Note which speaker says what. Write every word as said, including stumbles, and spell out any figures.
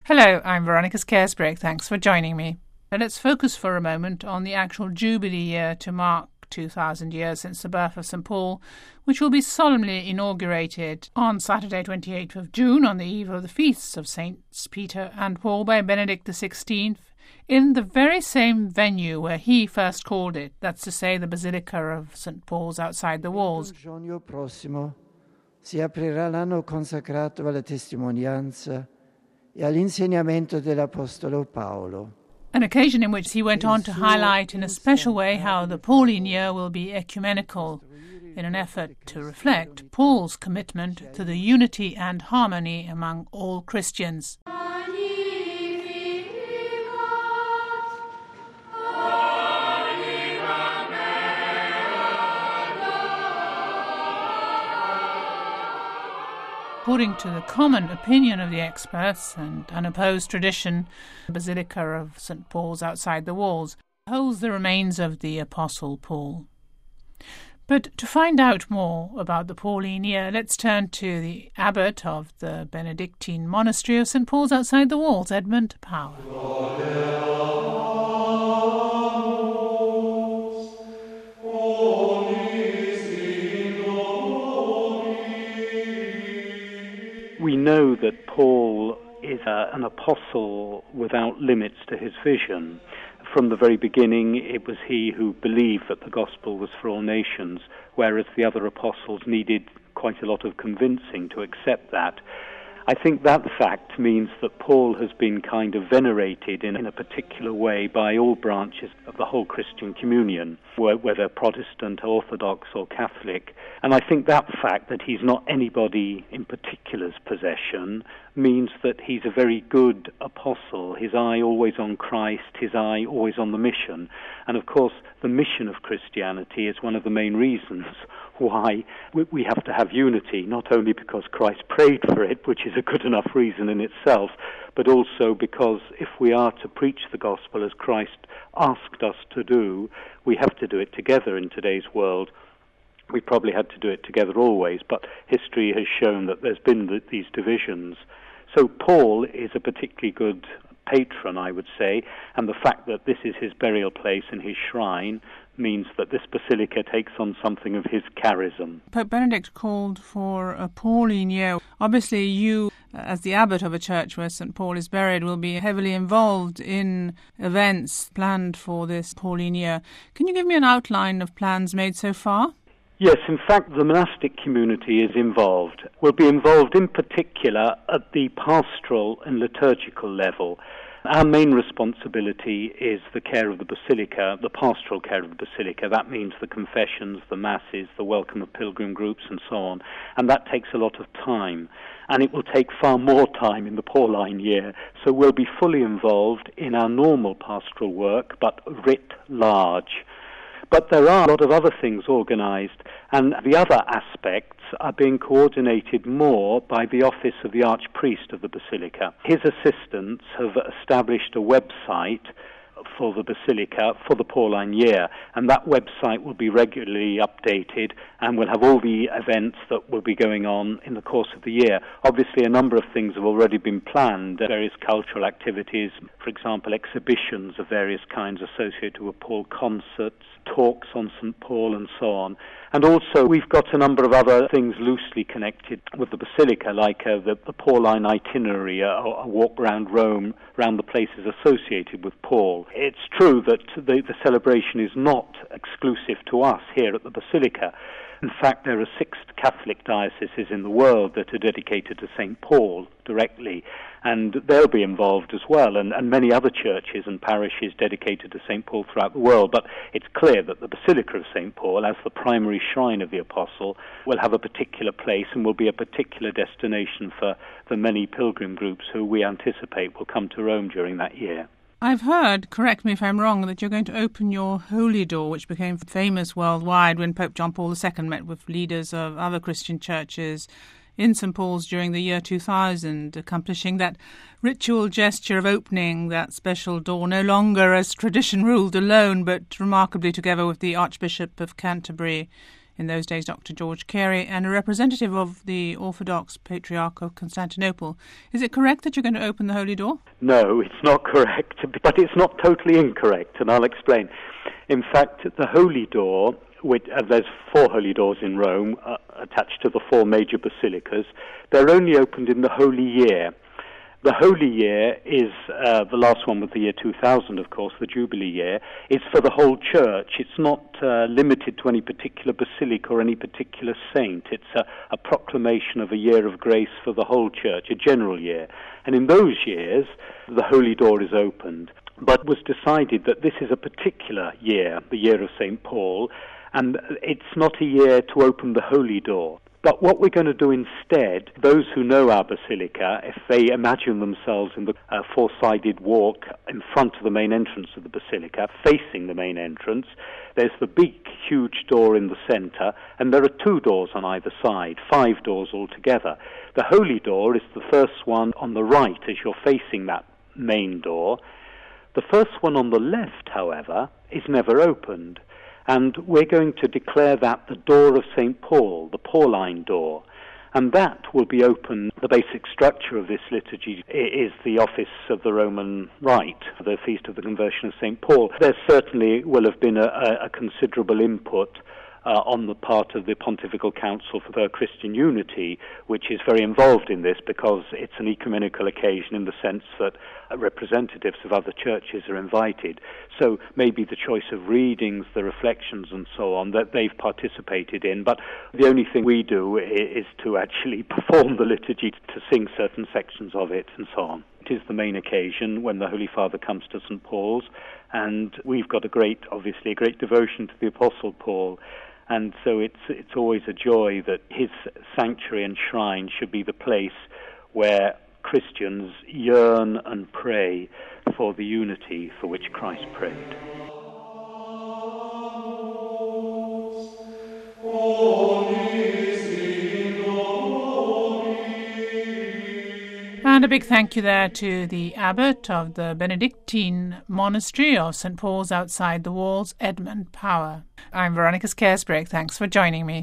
Speaker 1: Hello, I'm Veronica Scarisbrick. Thanks for joining me. And let's focus for a moment on the actual Jubilee year to mark two thousand years since the birth of Saint Paul, which will be solemnly inaugurated on Saturday, twenty-eighth of June, on the eve of the feasts of Saints Peter and Paul by Benedict the sixteenth, in the very same venue where he first called it, that's to say the Basilica of Saint Paul's outside the walls.
Speaker 2: Giugno prossimo si aprirà l'anno consacrato alla testimonianza e all'insegnamento dell'Apostolo Paolo.
Speaker 1: An occasion in which he went on to highlight in a special way how the Pauline year will be ecumenical, in an effort to reflect Paul's commitment to the unity and harmony among all Christians. According to the common opinion of the experts and unopposed tradition, the Basilica of Saint Paul's outside the walls holds the remains of the Apostle Paul. But to find out more about the Pauline year, let's turn to the abbot of the Benedictine monastery of Saint Paul's outside the walls, Edmund Power.
Speaker 3: We know that Paul is a, an apostle without limits to his vision. From the very beginning, it was he who believed that the gospel was for all nations, whereas the other apostles needed quite a lot of convincing to accept that. I think that fact means that Paul has been kind of venerated in, in a particular way by all branches of the whole Christian communion, whether Protestant, Orthodox or Catholic. And I think that fact that he's not anybody in particular's possession means that he's a very good apostle, his eye always on Christ, his eye always on the mission. And of course, the mission of Christianity is one of the main reasons why we have to have unity, not only because Christ prayed for it, which is a good enough reason in itself, but also because if we are to preach the gospel as Christ asked us to do, we have to do it together in today's world. We probably had to do it together always, but history has shown that there's been the, these divisions. So Paul is a particularly good patron, I would say, and the fact that this is his burial place and his shrine means that this basilica takes on something of his charism.
Speaker 1: Pope Benedict called for a Pauline year. Obviously, you, as the abbot of a church where Saint Paul is buried, will be heavily involved in events planned for this Pauline year. Can you give me an outline of plans made so far?
Speaker 3: Yes, in fact, the monastic community is involved. We'll be involved in particular at the pastoral and liturgical level. Our main responsibility is the care of the basilica, the pastoral care of the basilica. That means the confessions, the masses, the welcome of pilgrim groups and so on. And that takes a lot of time. And it will take far more time in the Pauline year. So we'll be fully involved in our normal pastoral work, but writ large. But there are a lot of other things organised, and the other aspects are being coordinated more by the office of the Archpriest of the Basilica. His assistants have established a website for the Basilica for the Pauline year, and that website will be regularly updated and will have all the events that will be going on in the course of the year. Obviously, a number of things have already been planned, various cultural activities, for example, exhibitions of various kinds associated with Paul, concerts, talks on Saint Paul and so on. And also we've got a number of other things loosely connected with the Basilica, like uh, the, the Pauline itinerary, a, a walk around Rome, around the places associated with Paul. It's true that the, the celebration is not exclusive to us here at the Basilica. In fact, there are six Catholic dioceses in the world that are dedicated to Saint Paul directly, and they'll be involved as well, and, and many other churches and parishes dedicated to Saint Paul throughout the world. But it's clear that the Basilica of Saint Paul, as the primary shrine of the Apostle, will have a particular place and will be a particular destination for the many pilgrim groups who we anticipate will come to Rome during that year.
Speaker 1: I've heard, correct me if I'm wrong, that you're going to open your Holy Door, which became famous worldwide when Pope John Paul the Second met with leaders of other Christian churches in Saint Paul's during the year two thousand, accomplishing that ritual gesture of opening that special door, no longer as tradition ruled alone, but remarkably together with the Archbishop of Canterbury in those days Doctor George Carey, and a representative of the Orthodox Patriarch of Constantinople. Is it correct that you're going to open the Holy Door?
Speaker 3: No, it's not correct, but it's not totally incorrect, and I'll explain. In fact, the Holy Door, which, uh, there's four Holy Doors in Rome uh, attached to the four major basilicas, they're only opened in the Holy Year. The Holy Year is, uh, the last one was the year two thousand, of course, the Jubilee year. It's for the whole church. It's not uh, limited to any particular basilica or any particular saint. It's a, a proclamation of a year of grace for the whole church, a general year. And in those years, the Holy Door is opened. But it was decided that this is a particular year, the year of Saint Paul, and it's not a year to open the Holy Door. But what we're going to do instead, those who know our basilica, if they imagine themselves in the uh, four-sided walk in front of the main entrance of the basilica, facing the main entrance, there's the big, huge door in the center, and there are two doors on either side, five doors altogether. The Holy Door is the first one on the right as you're facing that main door. The first one on the left, however, is never opened. And we're going to declare that the door of Saint Paul, the Pauline door. And that will be open. The basic structure of this liturgy is the office of the Roman Rite, the Feast of the Conversion of Saint Paul. There certainly will have been a, a considerable input Uh, on the part of the Pontifical Council for Christian Unity, which is very involved in this because it's an ecumenical occasion in the sense that uh, representatives of other churches are invited. So maybe the choice of readings, the reflections and so on, that they've participated in, but the only thing we do is, is to actually perform the liturgy, to sing certain sections of it and so on. It is the main occasion when the Holy Father comes to Saint Paul's, and we've got a great, obviously, a great devotion to the Apostle Paul. And so it's it's always a joy that his sanctuary and shrine should be the place where Christians yearn and pray for the unity for which Christ prayed.
Speaker 1: And a big thank you there to the abbot of the Benedictine monastery of Saint Paul's outside the walls, Edmund Power. I'm Veronica Scarisbrick. Thanks for joining me.